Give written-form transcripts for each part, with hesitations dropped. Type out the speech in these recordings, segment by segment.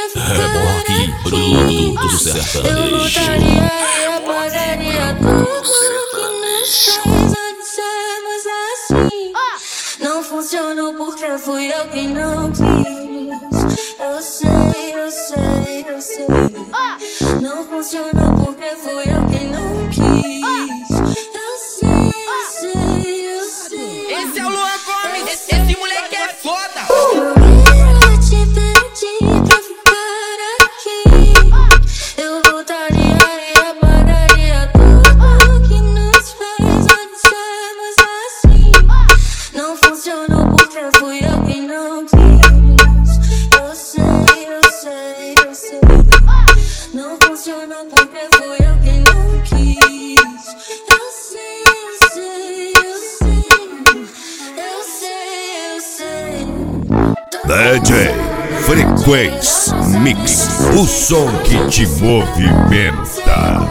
Reboque bruto do sertanejo. Eu apagaria tudo que nos fez antes sermos assim. Não funcionou porque fui eu que não quis. Eu sei, eu sei, eu sei. Não funcionou porque fui eu que não quis. Eu sei, eu sei, eu sei. Esse é o Luan Gomes, esse moleque é foda. Eu te pedi pra ficar aqui. Eu voltaria e apagaria tudo que nos fez antes sermos assim. Não funcionou porque fui eu que não quis. Eu sei, eu sei, eu sei. Não funcionou porque fui eu que não quis. Eu sei, eu sei, eu sei. Eu sei, eu sei. DJ Frequência Mix, o som que te movimenta.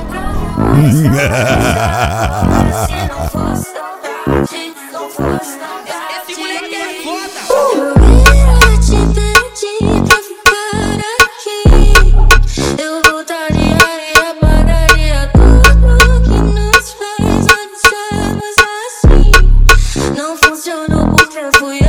Esse moleque é foda. Eu te pedi pra ficar aqui. Eu voltaria e apagaria tudo que nos fez antes sermos assim. Não funcionou porque fui eu